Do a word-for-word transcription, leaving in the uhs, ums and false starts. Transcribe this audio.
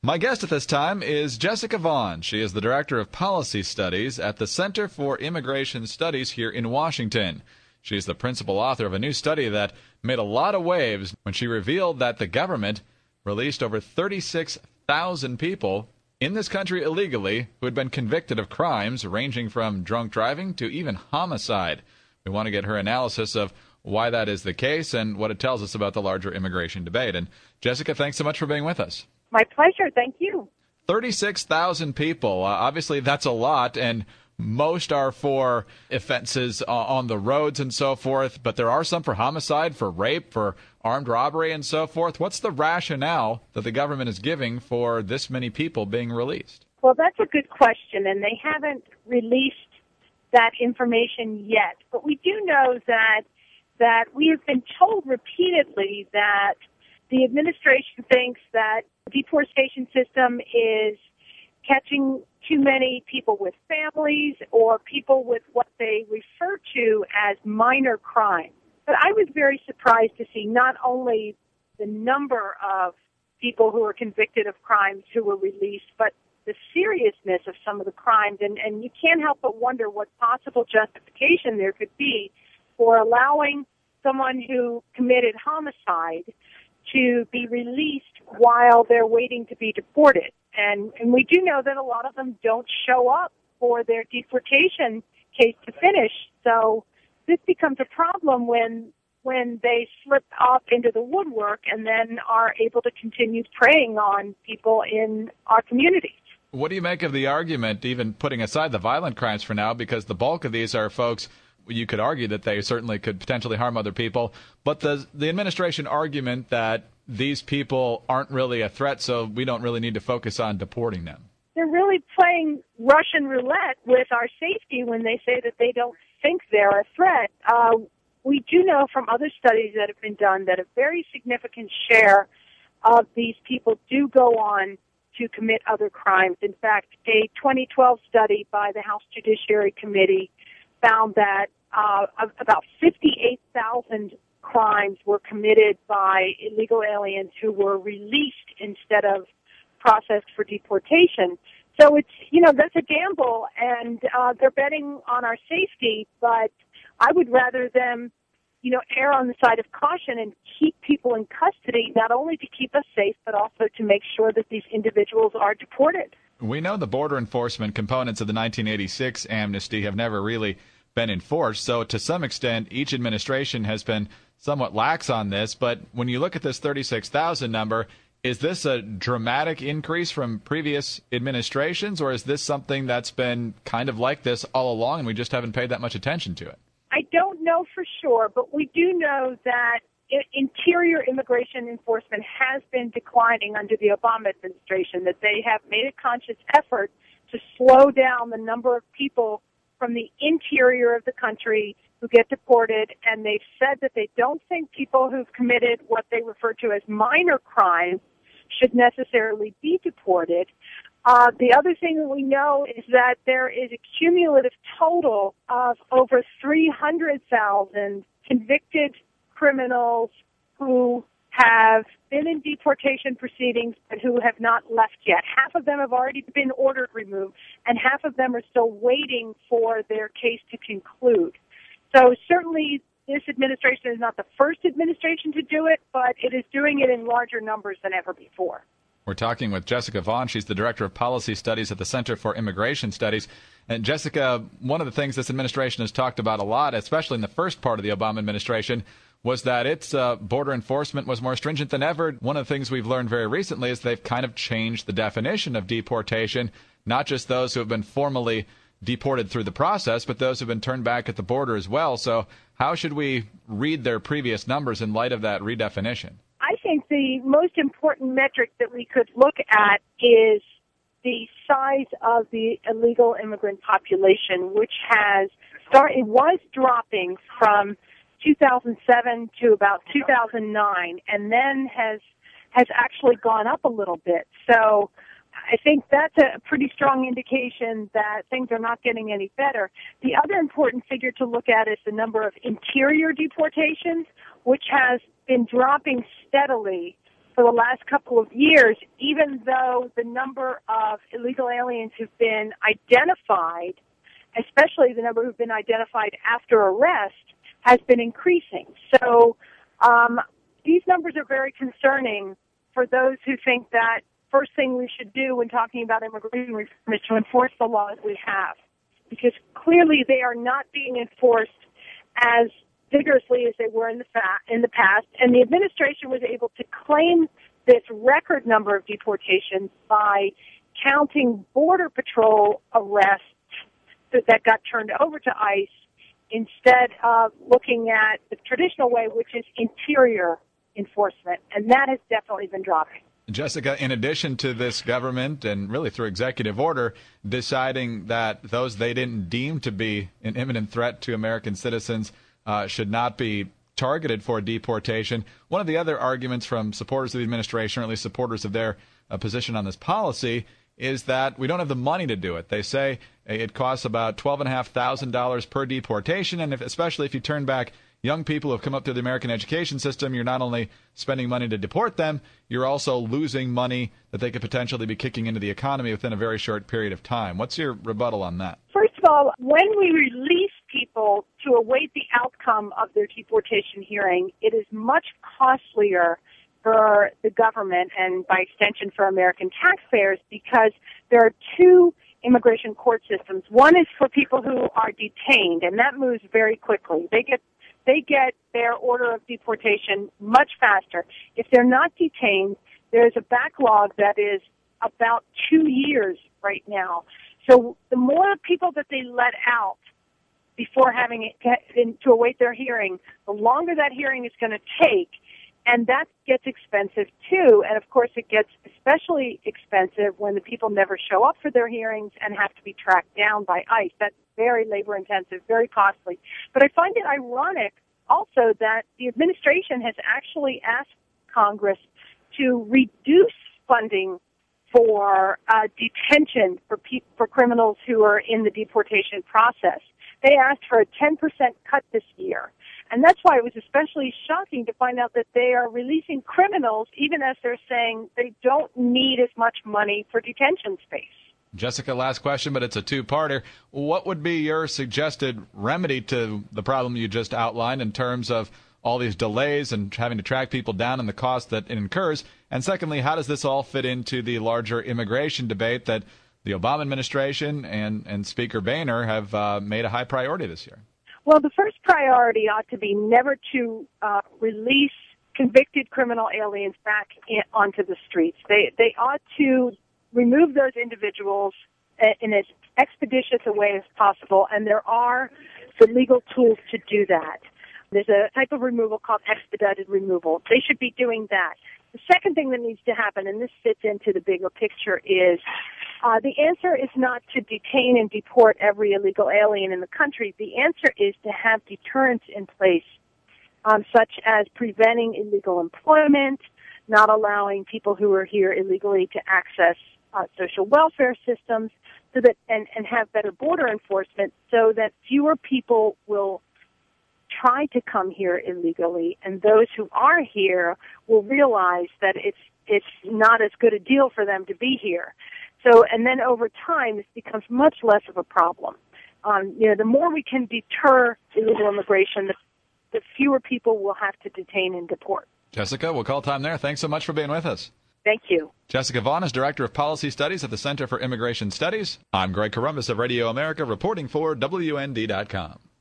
My guest at this time is Jessica Vaughn. She is the Director of Policy Studies at the Center for Immigration Studies here in Washington. She's the principal author of a new study that made a lot of waves when she revealed that the government released over thirty-six thousand people in this country illegally who had been convicted of crimes ranging from drunk driving to even homicide. We want to get her analysis of why that is the case and what it tells us about the larger immigration debate. And Jessica, thanks so much for being with us. My pleasure. Thank you. thirty-six thousand people. Uh, obviously, that's a lot, and most are for offenses uh, on the roads and so forth, but there are some for homicide, for rape, for armed robbery and so forth. What's the rationale that the government is giving for this many people being released? Well, that's a good question, and they haven't released that information yet. But we do know that that we have been told repeatedly that the administration thinks that the deportation system is catching too many people with families or people with what they refer to as minor crimes. But I was very surprised to see not only the number of people who were convicted of crimes who were released, but the seriousness of some of the crimes. And, and you can't help but wonder what possible justification there could be for allowing someone who committed homicide to be released while they're waiting to be deported. And, and we do know that a lot of them don't show up for their deportation case to finish. So this becomes a problem when when they slip off into the woodwork and then are able to continue preying on people in our communities. What do you make of the argument, even putting aside the violent crimes for now, because the bulk of these are folks, you could argue that they certainly could potentially harm other people, but the the administration argument that these people aren't really a threat, so we don't really need to focus on deporting them. They're really playing Russian roulette with our safety when they say that they don't think they're a threat. Uh, we do know from other studies that have been done that a very significant share of these people do go on to commit other crimes. In fact, a twenty twelve study by the House Judiciary Committee found that uh, about fifty-eight thousand crimes were committed by illegal aliens who were released instead of processed for deportation. So it's, you know, that's a gamble, and uh, they're betting on our safety, but I would rather them, you know, err on the side of caution and keep people in custody, not only to keep us safe, but also to make sure that these individuals are deported. We know the border enforcement components of the nineteen eighty-six amnesty have never really been enforced, so to some extent each administration has been somewhat lax on this, but when you look at this thirty-six thousand number, is this a dramatic increase from previous administrations, or is this something that's been kind of like this all along and we just haven't paid that much attention to it? I don't know for sure, but we do know that interior immigration enforcement has been declining under the Obama administration, that they have made a conscious effort to slow down the number of people from the interior of the country who get deported, and they've said that they don't think people who've committed what they refer to as minor crimes should necessarily be deported. Uh, the other thing that we know is that there is a cumulative total of over three hundred thousand convicted criminals who have been in deportation proceedings but who have not left yet. Half of them have already been ordered removed, and half of them are still waiting for their case to conclude. So certainly this administration is not the first administration to do it, but it is doing it in larger numbers than ever before. We're talking with Jessica Vaughn. She's the Director of Policy Studies at the Center for Immigration Studies. And Jessica, one of the things this administration has talked about a lot, especially in the first part of the Obama administration, was that its uh, border enforcement was more stringent than ever. One of the things we've learned very recently is they've kind of changed the definition of deportation, not just those who have been formally deported through the process, but those who have been turned back at the border as well. So how should we read their previous numbers in light of that redefinition? I think the most important metric that we could look at is the size of the illegal immigrant population, which has started, was dropping from two thousand seven to about two thousand nine, and then has has actually gone up a little bit. So I think that's a pretty strong indication that things are not getting any better. The other important figure to look at is the number of interior deportations, which has been dropping steadily for the last couple of years, even though the number of illegal aliens who've been identified, especially the number who've been identified after arrest, has been increasing. So um, these numbers are very concerning for those who think that first thing we should do when talking about immigration reform is to enforce the laws we have, because clearly they are not being enforced as vigorously as they were in the fa- in the past, and the administration was able to claim this record number of deportations by counting Border Patrol arrests that, that got turned over to ICE instead of looking at the traditional way, which is interior enforcement, and that has definitely been dropping. Jessica, in addition to this government and really through executive order deciding that those they didn't deem to be an imminent threat to American citizens uh, should not be targeted for deportation, one of the other arguments from supporters of the administration, or at least supporters of their uh, position on this policy, is that we don't have the money to do it. They say it costs about twelve thousand five hundred dollars per deportation, and if, especially if you turn back young people who have come up through the American education system, you're not only spending money to deport them, you're also losing money that they could potentially be kicking into the economy within a very short period of time. What's your rebuttal on that? First of all, when we release people to await the outcome of their deportation hearing, it is much costlier for the government and, by extension, for American taxpayers, because there are two immigration court systems. One is for people who are detained, and that moves very quickly. They get They get their order of deportation much faster. If they're not detained, there's a backlog that is about two years right now. So the more people that they let out before having it to await their hearing, the longer that hearing is going to take, and that gets expensive too. And of course, it gets especially expensive when the people never show up for their hearings and have to be tracked down by ICE. That's very labor-intensive, very costly. But I find it ironic also that the administration has actually asked Congress to reduce funding for uh, detention for pe- for criminals who are in the deportation process. They asked for a ten percent cut this year. And that's why it was especially shocking to find out that they are releasing criminals even as they're saying they don't need as much money for detention space. Jessica, last question, but it's a two-parter. What would be your suggested remedy to the problem you just outlined in terms of all these delays and having to track people down and the cost that it incurs? And secondly, how does this all fit into the larger immigration debate that the Obama administration and, and Speaker Boehner have uh, made a high priority this year? Well, the first priority ought to be never to uh, release convicted criminal aliens back in, onto the streets. They they ought to remove those individuals in as expeditious a way as possible, and there are the legal tools to do that. There's a type of removal called expedited removal. They should be doing that. The second thing that needs to happen, and this fits into the bigger picture, is uh, the answer is not to detain and deport every illegal alien in the country. The answer is to have deterrence in place, um, such as preventing illegal employment, not allowing people who are here illegally to access uh, social welfare systems, so that and, and have better border enforcement, so that fewer people will try to come here illegally, and those who are here will realize that it's it's not as good a deal for them to be here. So, and then over time, this becomes much less of a problem. Um, you know, the more we can deter illegal immigration, the, the fewer people will have to detain and deport. Jessica, we'll call time there. Thanks so much for being with us. Thank you. Jessica Vaughn is Director of Policy Studies at the Center for Immigration Studies. I'm Greg Corombos of Radio America, reporting for W N D dot com.